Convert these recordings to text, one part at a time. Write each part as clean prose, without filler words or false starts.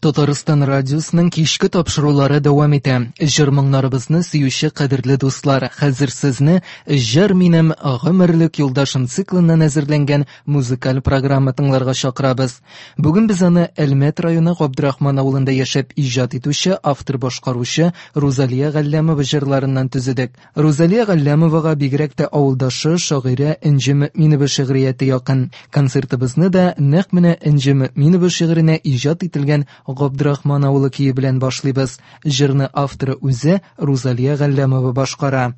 Татарстан радиосының кичке тапшырулары дәвам итә. Җыр-моңнарыбызны сөюче кадерле дуслар, хәзер сезне "Җыр минем гомерлек юлдашым" циклыннан әзерләнгән музыкаль программа тыңларга чакырабыз. Бүген без аны Әлмәт районы Габдрахман авылында яшәп иҗат итүче, автор башкаручы Рузалия Галләмова җырларыннан төзедек. Рузалия Галләмовага бигрәк тә авылдашы шагыйрә Энҗе Мөэминова шигърияте якын. Концертыбызны да нәкъ менә Энҗе Мөэминова шигыренә иҗат ителгән Габдрахман авылы кие белән башлыйбыз. Җырны авторы үзе Рузалия Галләмова башкара.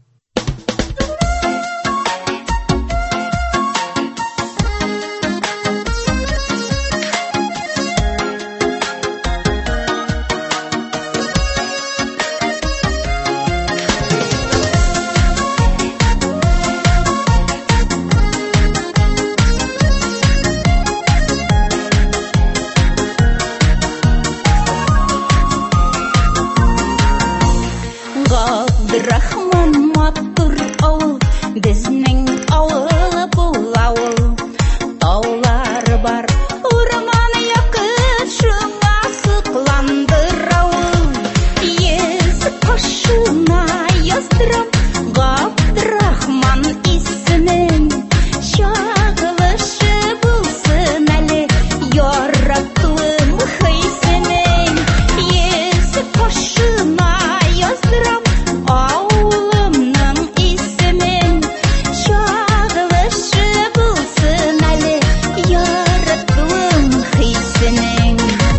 Габдрахман матур авыл, безнең авыл бул авыл. Таулары бар, урманы якын, шуңа сокландыр авыл. Език кашына яздырам Габдрахман исемен. Чагылышы булсын әле яратуым хәйсенең. Език кашына яздырам авылымның исемен. Чагылышы булсын әле яратуым хәйсенең.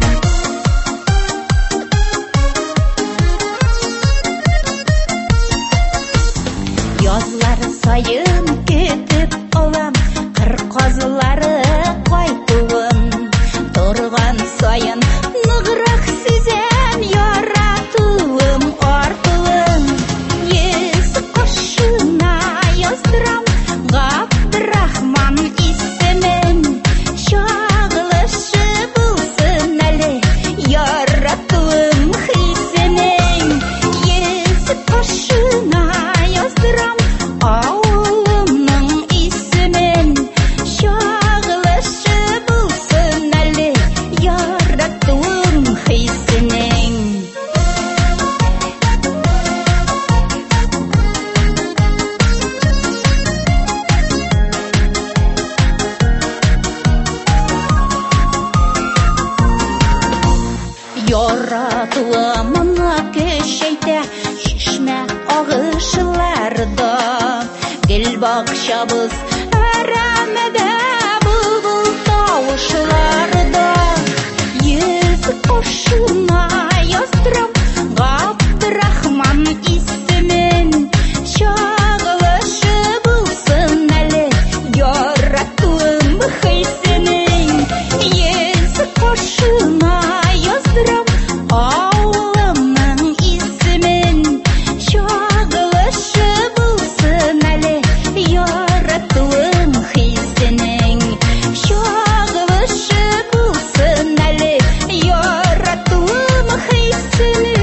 Язлары сайын кетіп алам, қыр қазылары қайтуын. Торған сайын нығырақ сезем яратуым артуын. Език қашына яздырам Габдрахман исемен. Чагылышы булсын әле яратуым хәйсенең. Език қашына яздырам авылымның исемен. Чагылышы булсын әле яратуым хәйсенең. Яратуымны көчәйтә чишмә агышларда. Гел бакчабыз әрәмәдә булбул тавышларда. Език кашына яздырам Габдрахман исемен. Чагылышы булсын әле яратуым хәйсенең. Език кашына яздырам авылымның исемен. Чагылышы булсын әле яратуым хәйсенең. Чагылышы булсын әле яратуым хәйсенең.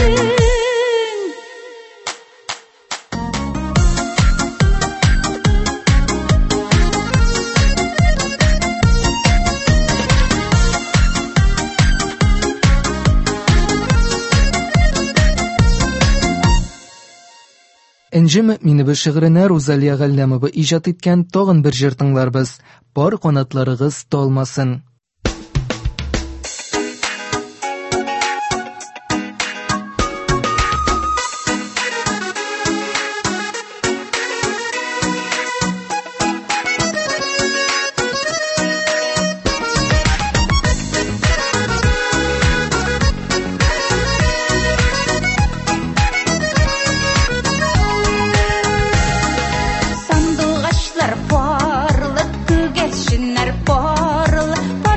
Энҗе Мөэминова шигыренә Рузалия Галләмова иҗат иткән тагын бер җыр тыңларбыз. Бар канатларыгыз талмасын. Сандугачлар парлы, күгәрченнәр парлы,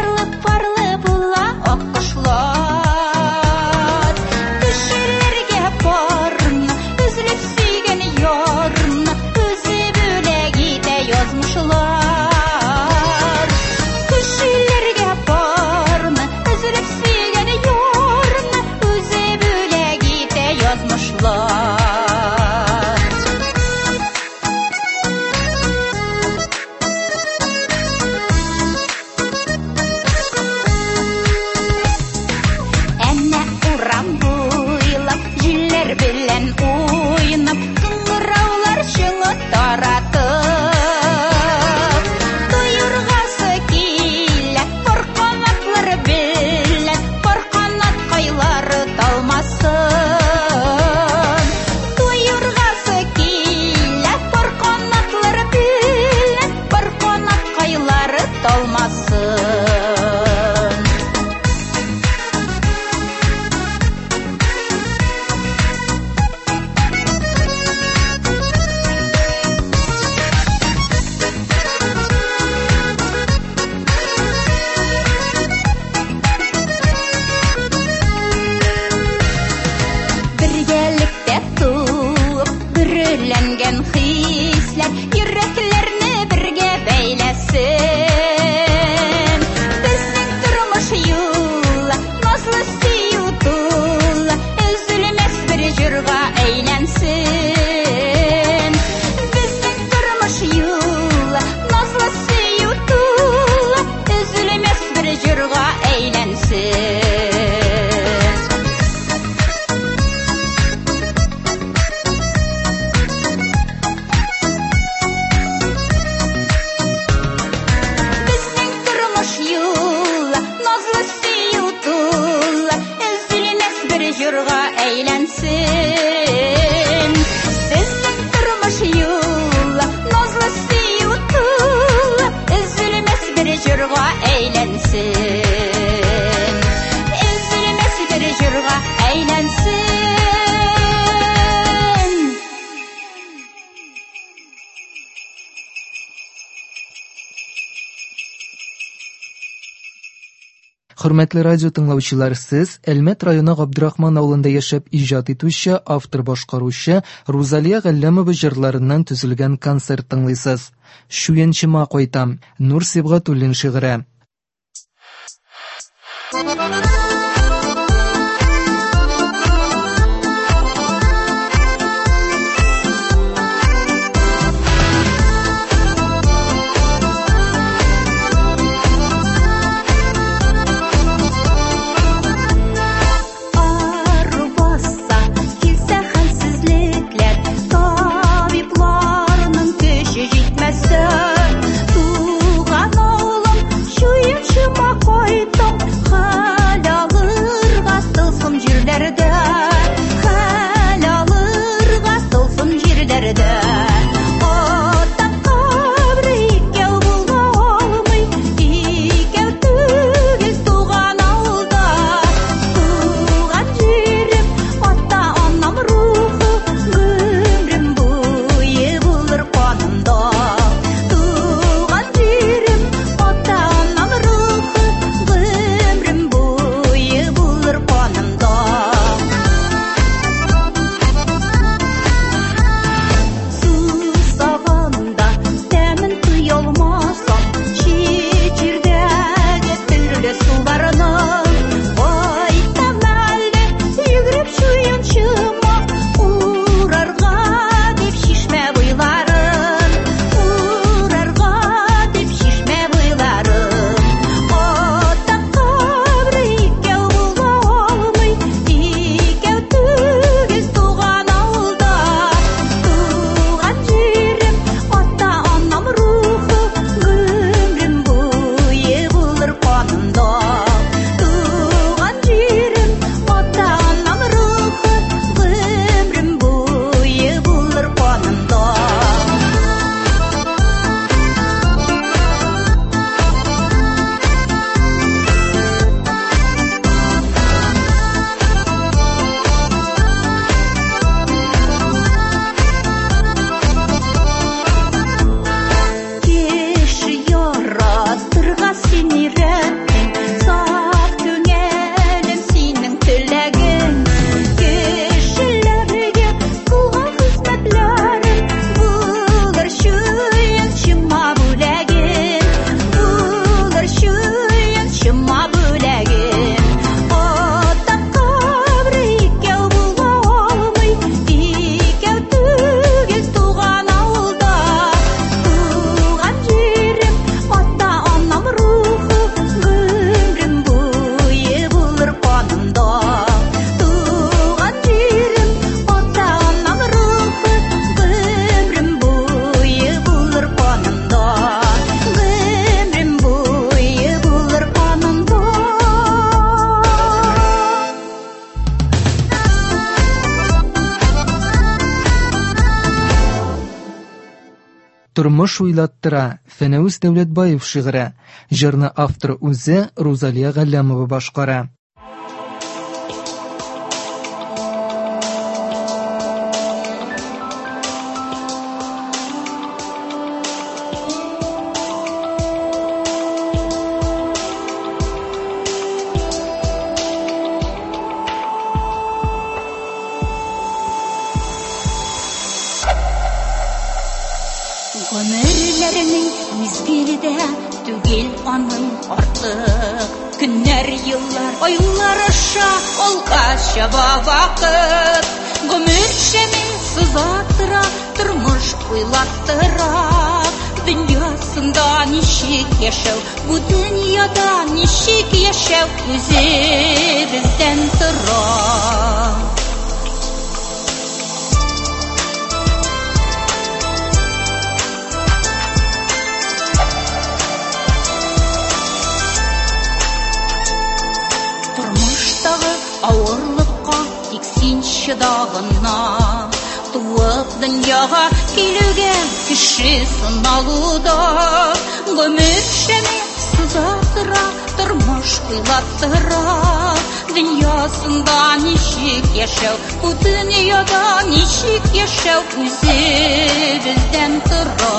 әйләнсен. Сезнең тормыш юлы, назлы сөю тулы, өзелмәс бер җырга әйләнсен. Өзелмәс бер җырга әйләнсен. Хөрмәтле радио тыңлаучылар, сез Әлмәт районы Габдрахман авылында яшәп иҗат итүче, автор башкаручы Рузалия Галләмова җырларыннан төзелгән концерт тыңлыйсыз. Шуенчыма кайтам, Нур Сибгатуллин шигыре. Тормыш уйлаттыра. Фәнәүз Дәүләтбаев шигыре. Җырны автор үзе Рузалия Галләмова башкара. Гомерләрнең мизгелдә түгел аның артык. Көннәр, еллар, айлар аша алга чаба вакыт. Гомер шәмен сызатыра, тормыш уйлаттыра. Дөньясында ничек яшәү, бу дөньяда ничек яшәү үзебездән тора. Авырлыкка тик син чыдагына. Туып дөньяга килүгә кеше сыналуда. Гомер шәме сыза тора, тормыш уйлап тора. Дөньясында ничек яшәү, бу дөньяда ничек яшәү үзебездән тора.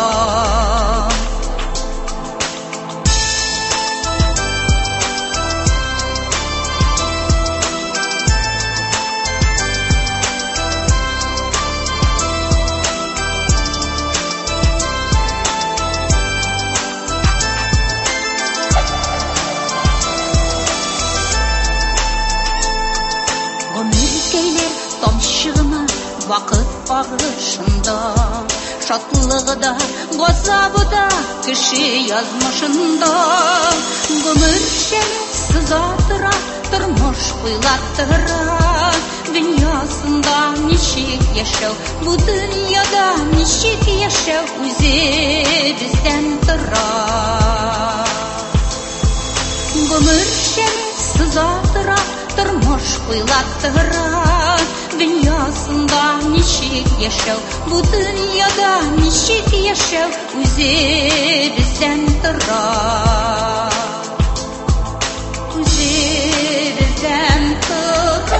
Вакыт агышында, шатлыгыда, газабыда, кеше язмышында. Гомер шәме сыза тора, тормыш уйлап тора. Дөньясында ничек яшәү, бу дөньяда ничек яшәү үзебездән тора. Гомер шәме сыза тора, тормыш уйлап тора. Дөньясында ничек яшәү, бу дөньяда ничек яшәү үзебездән тора. Үзебездән тора.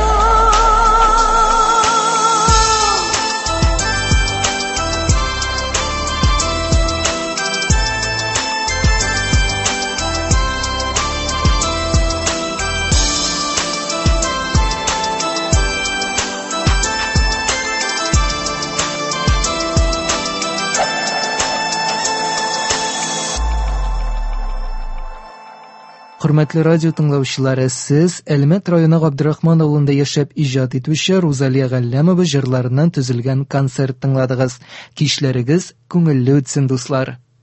Хөрмәтле радио тыңлаучылары, сез Әлмәт районы Габдрахман авылында яшәп иҗат итүче Рузалия Галләмова җырларыннан төзелгән концерт тыңладыгыз. Кичләрегез күңелле үтсен, дуслар.